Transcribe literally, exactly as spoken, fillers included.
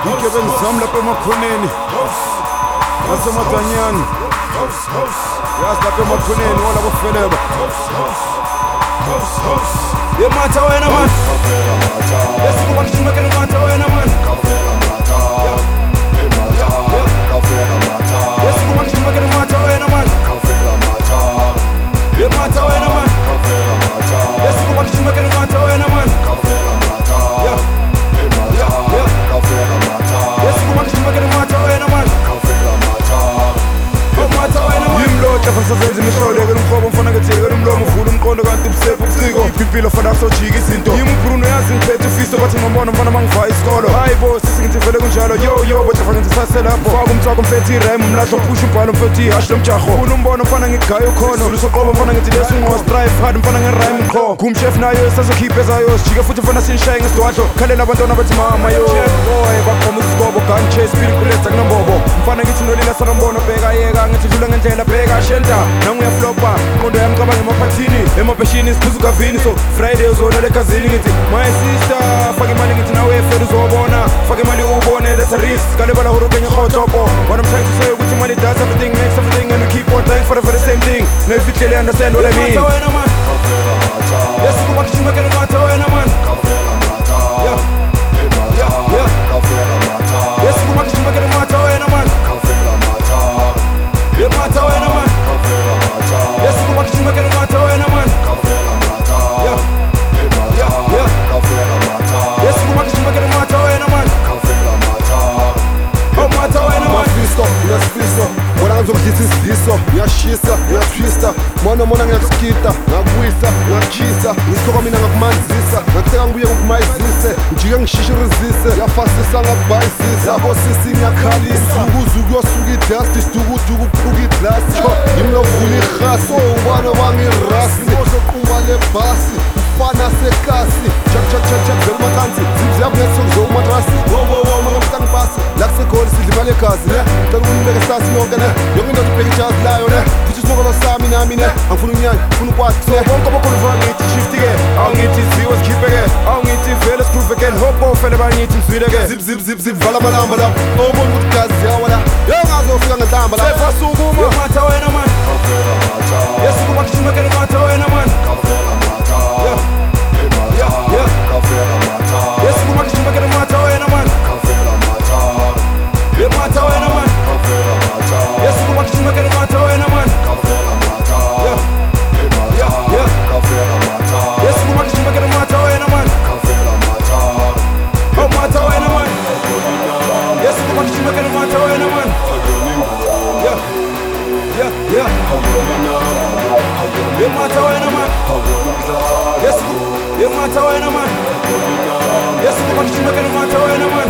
Igebengu zami lapha emakhoneni nasemadanyani yazi lapha emakhoneni walabo feleba yematha wena man yesikuba kishimekele matha wena man yesikuba kishimekele matha wena man yematha wena man yesikuba kishimekele matha wena man yesikuba kishimekele matha wena man yimloja fangisazenza imihlolo yekela umhlobo mfana ngethekela umlomo uvula umqondo kanti busefu ubuciko iphimpilo fana kusojika izinto yimbruno yazi ngiphethe ufiso bathi ngibona mfana mangivaya isikolo hayi bo sisi ngithi vele kunjalo yo yo bojafa ngithi saselapho faka umthwako mfethe irem umlahlo phusha umbhalo mfethe ihashi lomjaho funa umbono mfana ngigaya ukhono lusoqobo mfana ngithi leso unqo strive hard mfana ngerime mkho kumchef nayo esazokhipha ezayo sijike futhi mfana sinishaye ngesidwadlo khalela abantwana bathi mama yo chef boy baqoma usigobo gun chase pili kuletha kunombobo mfana ngithi nolila sanombono bheka yeka ngithi dlula ngendlela bheka shenta nangiyaflopa qondo yami cabanga emaphathini emabheshini siphuza ukavini so Friday uzona lekhazini ngithi my sister fake imali ngithi nawe fela uzobona fake imali ubone that's a risk kale bala huru kwenye khotopo what I'm trying to say ukuthi money does everything makes everything and we keep on trying for the very same thing now if you clearly understand what I mean yes kuba kishimekele matha wena man yeah yeah yeah yes kuba kishimekele matha wena man yeah matha wena man yes kuba kishimekele matha wena man yeah yeah yeah yes kuba kishimekele matha wena man oh matha wena man fisto uyasifiso mona ngizokudlisa isidiso ngiyashisa ngiyatwista mona mona ngiyakuskita ngakuwisa ngakhisa ngisoka mina ngakumanzisa ngatheka ngibuye ngokumayizise njike ngishishirizise ngiyafasisa ngakubhayisisa yabo sisi ngiyakhalisa ukuzuku yosuka idust isidukuduku kuphuka iglasi ngimlovula irhasi ubana wangirasi ozoquba lebhasi ufana sekasi chak chak chak chak zelmakansi zibziyakunetho ngizokumatrasi wo wo wo makamhlangibhasi la kusekhona sidla imali egazi ne cela unibeke sasi nonke ne yonke into ibheka ijazi layo ne futhi isinokolo sami nami ne angifuna unyanya ngifuna ukwazi so bonke abakhulu mfana ngithi shift-ke awungithi ziwe sikhiphe-ke awungithi vele sigroove-ke hope ofele bangithi mzwile-ke zip zip zip zip vala amalamba la obona ukuthi gazi ziyawa la yongazofika ngenhlamba la sefasukuma matha wena man yesikuba kishimekele matha wena man yeah yeah yeah yesikuba kishimekele matha wena man yeah matha wena man yesikuba kishimekele matha wena man yeah yeah yeah yesikuba kishimekele matha wena man oh matha wena man yesikuba kishimekele matha wena man yeah yeah yeah yeah matha wena man yesikuba yeah matha wena man yesikuba kishimekele matha wena man